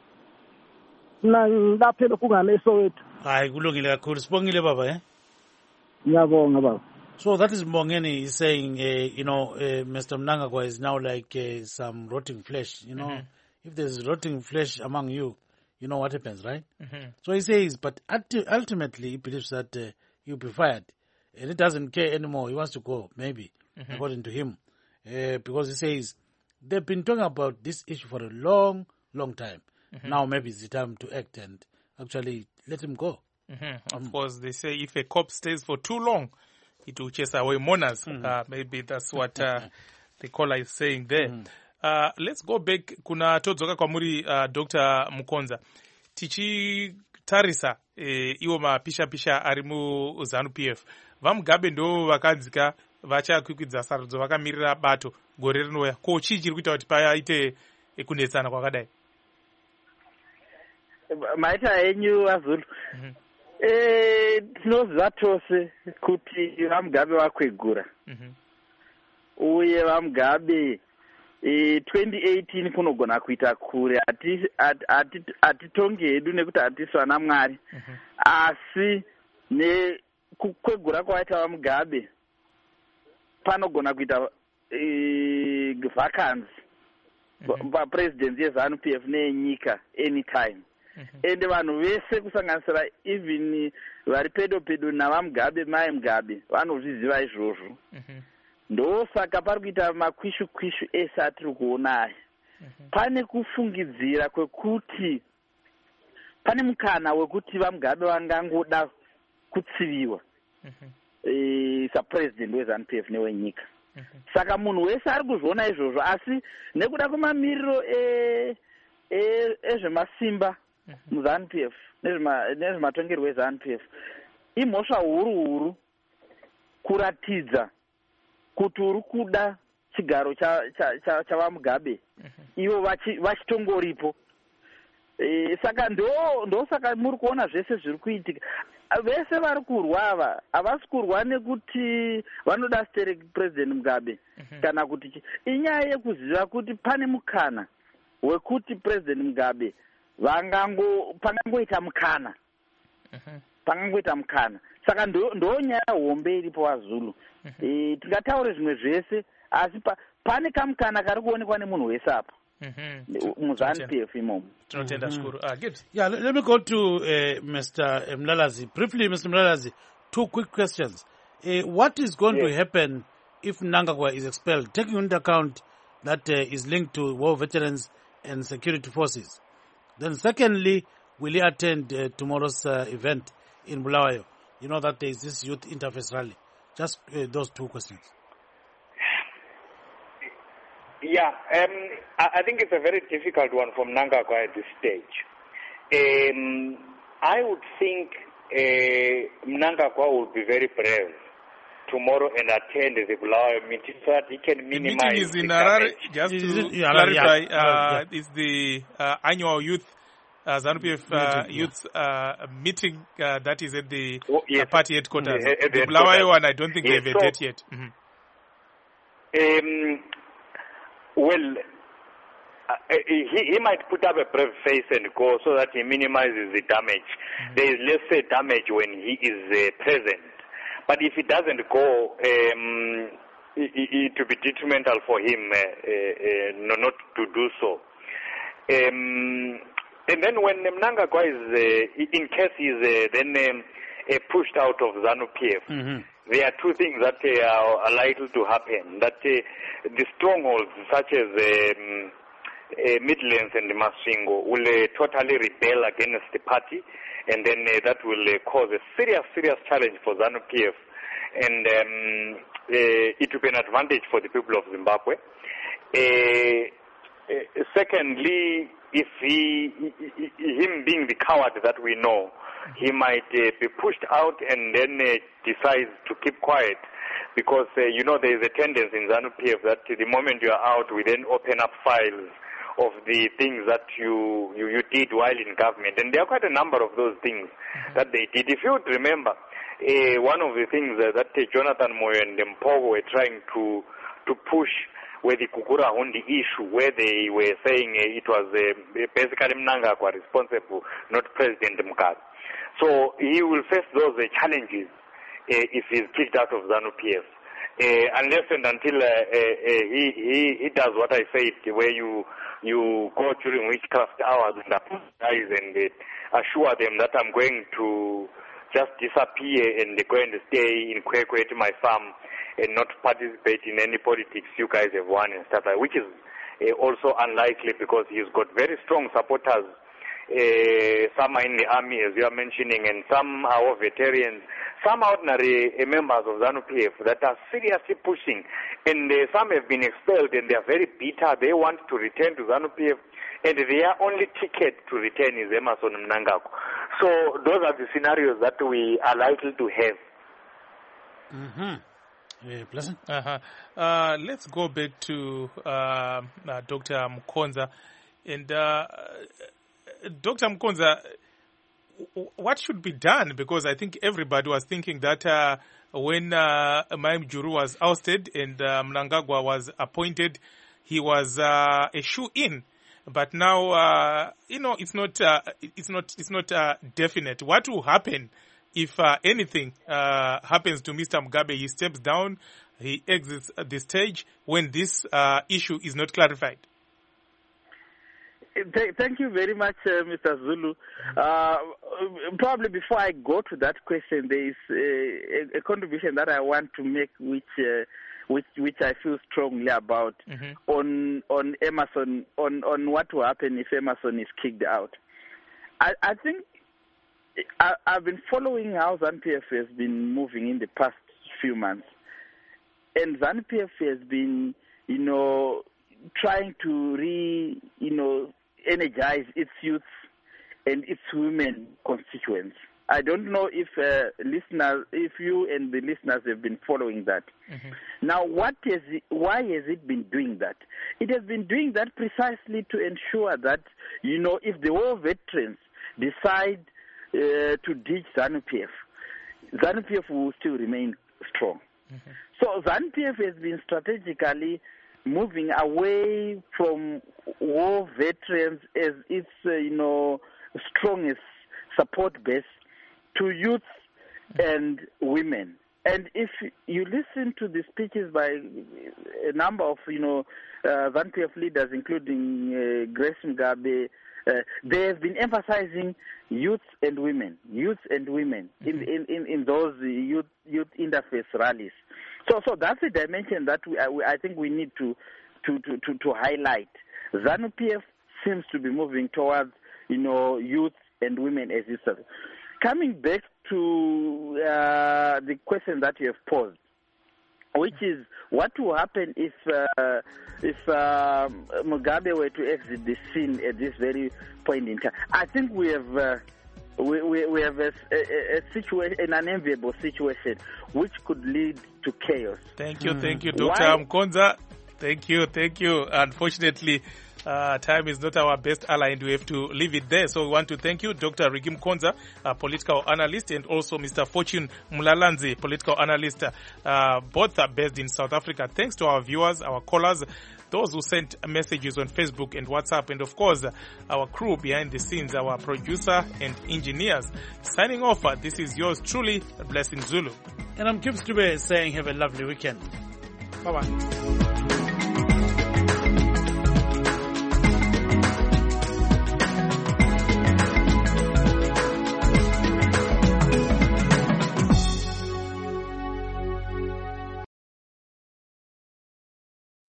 lapho lokhu kunganeSoweto. Hayi kulungile kakhulu sibongile baba Ngiyabonga baba. So that is Mbongeni is saying Mr. Mnangagwa is now like some rotting flesh, If there's rotting flesh among you, you know what happens, right? So he says, but ultimately he believes that he'll be fired. And he doesn't care anymore. He wants to go, maybe, according to him. Because he says, they've been talking about this issue for a long, long time. Now maybe it's the time to act and actually let him go. Of course, they say if a cop stays for too long, it will chase away mourners. Maybe that's what the caller is saying there. Let's go back. Kuna todzoka kwamuri Dr. Mukonza. Tichitarisa iwo mapisha ari mu ZANU-PF. VaMugabe ndo vakanzika vachakwikwidzira sarudzo vakamirira bato gore rinouya. Ko chii chiri kuita kuti paite kunetsana kwakadai? Maita enyu aZulu. Tinoziva tose kuti VaMugabe vakwegura. Uye VaMugabe 2018 kunogona kuita kure atitonge hedu nekuti hatisi vana Mwari asi nekukwegura kwaita VaMugabe panogona kuita vacancy papresidency yeZANU-PF neyenyika anytime ende vanhu vese kusanganisira even vari pedo navaMugabe mai Mugabe vanozviziva izvozvo. Ndosaka pari kuita makwishu ese atiri kuona aya. Pane kufungidzira kwekuti pane mukana wekuti VaMugabe vangangoda kutsiviwa sapresident weZANU-PF newenyika. Saka munhu wese ari kuzviona izvozvo asi nekuda kwemamiriro ezvemasimba muZANU-PF nezvematongerwo eZANU-PF imhosva huru kuratidza kuti uri kuda chigaro chavaMugabe ivo vachitongoripo. Saka ndosaka muri kuona zvese zviri kuitika. Vese vari kurwa ava havasi kurwa nekuti vanoda stere president Mugabe kana kuti inyaya yekuziva kuti pane mukana wekuti president Mugabe pangangoita mukana. Saka ndo nyaya hombe iripo vaZulu. Tingataure zvimwe zvese asi pane kamukana kari kuonekwa nemunhu wese apa muZANU-PF imomo. Tinotenda zvikuru. Yeah, let me go to Mr. Mlalazi. Briefly, Mr. Mlalazi, 2 quick questions. What is going to happen if Mnangagwa is expelled, taking into account that is linked to war veterans and security forces? Then secondly, will he attend tomorrow's event in Bulawayo? You know that there is this youth interface rally. Just those 2 questions. Yeah, I think it's a very difficult one for Mnangagwa at this stage. I would think Mnangagwa will be very brave tomorrow and attend the Bulawayo meeting so that he can minimize the meeting is in Harare. Just to clarify, it's the annual youth ZANU-PF youth meeting that is at the party headquarters. The Bulawayo one, I don't think they have a date yet. Well, he might put up a brave face and go so that he minimizes the damage. There is less damage when he is present. But if he doesn't go, it would be detrimental for him not to do so. And then when Mnangagwa is, in case he's then pushed out of ZANU-PF, there are two things that are likely to happen. That the strongholds such as Midlands and Masvingo will totally rebel against the party, and then that will cause a serious challenge for ZANU-PF, and it will be an advantage for the people of Zimbabwe. Secondly, if him being the coward that we know, he might be pushed out and then decides to keep quiet, because there is a tendency in ZANU-PF that the moment you are out, we then open up files of the things that you did while in government, and there are quite a number of those things that they did. If you would remember, one of the things that Jonathan Moyo and Mpogo were trying to push were the Kukura Hundi issue, where they were saying it was basically Mnangagwa responsible, not President Mugabe. So he will face those challenges if he's kicked out of ZANU-PF. Unless and until he does what I said, where you go during witchcraft hours and apologize and assure them that I'm going to just disappear and go and stay in Kwekwe to my farm and not participate in any politics you guys have won and stuff like that, which is also unlikely, because he's got very strong supporters. Some are in the army, as you are mentioning, and some are all veterans. Some are ordinary members of ZANU-PF that are seriously pushing, and some have been expelled and they are very bitter. They want to return to ZANU-PF, and their only ticket to return is Emmerson Mnangagwa. So those are the scenarios that we are likely to have. Pleasant. Let's go back to Dr. Mkonza. And Dr. Mkonza, what should be done? Because I think everybody was thinking that when Maim Juru was ousted and Mnangagwa was appointed, he was a shoe-in. But now, it's not definite. What will happen if anything happens to Mr. Mugabe? He steps down, he exits the stage when this issue is not clarified. Thank you very much, Mr. Zulu. Probably before I go to that question, there is a contribution that I want to make, which I feel strongly about on Emmerson, on what will happen if Emmerson is kicked out. I think I've been following how ZANU-PF has been moving in the past few months, and ZANU-PF has been, trying to energize its youth and its women constituents. I don't know if you and the listeners have been following that. Now, why has it been doing that? It has been doing that precisely to ensure that, if the war veterans decide to ditch ZANU-PF, ZANU-PF will still remain strong. So ZANU-PF has been strategically moving away from war veterans as its, strongest support base to youth and women. And if you listen to the speeches by a number of, ZANU-PF leaders, including Grace Mugabe, they have been emphasizing youth and women in those youth interface rallies. So that's a dimension that I think we need to highlight. ZANU-PF seems to be moving towards, youth and women as you said. Coming back to the question that you have posed, which is what will happen if Mugabe were to exit the scene at this very point in time. I think we have a situation, an unenviable situation, which could lead to chaos. Thank you, Dr. Mkonza. Thank you. Unfortunately, time is not our best ally, and we have to leave it there. So we want to thank you, Dr. Rigi Mkonza, a political analyst, and also Mr. Fortune Mulalanzi, political analyst. Both are based in South Africa. Thanks to our viewers, our callers, those who sent messages on Facebook and WhatsApp, and of course, our crew behind the scenes, our producer and engineers. Signing off, this is yours truly, Blessing Zulu. And I'm Kim Stube saying have a lovely weekend. Bye-bye.